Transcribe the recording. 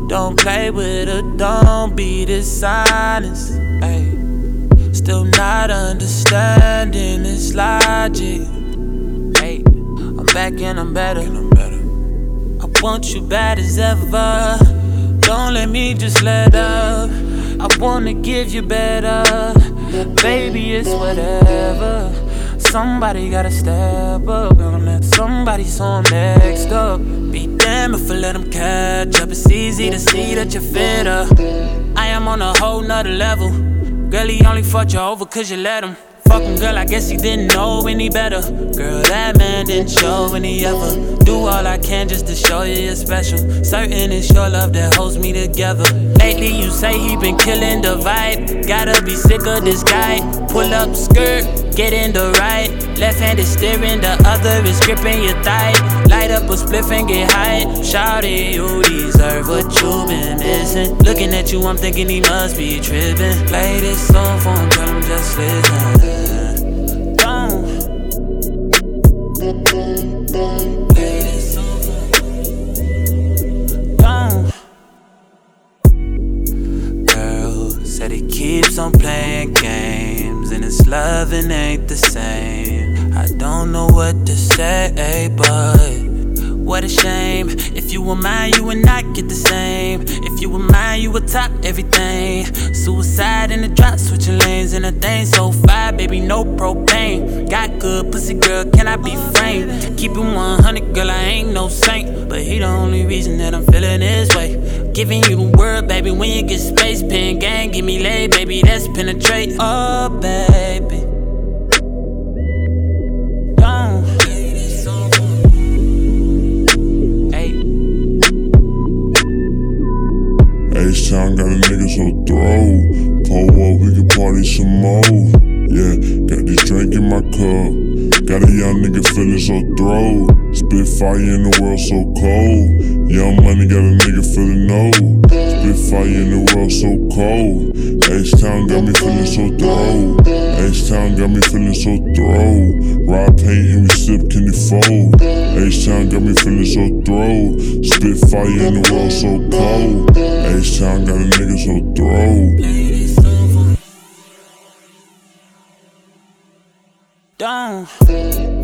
Don't play with her, don't be dishonest. Ay. Still not understanding this logic. Ay. I'm back and I'm better. I want you bad as ever. Don't let me just let up. I wanna give you better. Baby, it's whatever. Somebody gotta step up on that. Somebody saw him next up. Be damned if I let him catch up. It's easy to see that you're fitter. I am on a whole nother level. Girl, he only fucked you over cause you let him. Fuck him, girl, I guess he didn't know any better. Girl, that man didn't show any ever. Do all I can just to show you you're special. Certain it's your love that holds me together. Lately you say he been killing the vibe. Gotta be sick of this guy. Pull up skirt, get in the right. Left hand is steering, the other is gripping your thigh. Light up a spliff and get high. Shawty, you deserve what you been missing. Looking at you, I'm thinking he must be tripping. Play this song for him, tell him just listen. Play this song for him. Girl said he keeps on playing games and his loving ain't the same. I don't know what to say, but what a shame. If you were mine, you would not get the same. If you were mine, you would top everything. Suicide in the drop, switching lanes in a thing so fire, baby, no propane. Got good pussy, girl, can I be framed? Keep it 100, girl, I ain't no saint, but he the only reason that I'm feeling this way. Giving you the word, baby, when you get space. Pen gang, give me lay, baby, that's penetrate. Oh, baby, H-Town got a nigga so throw. Pull up, we can party some more. Yeah, got this drink in my cup. Got a young nigga feeling so throw. Spit fire in the world so cold. Young money got a nigga feeling no. Spit fire in the world so cold. H-Town got me feeling so throw. H-Town got me feeling so throw. Raw paint and we sip candy fold. H-Town got me feeling so throw. Spit fire in the world so cold. H-Town got a nigga so throw. Don't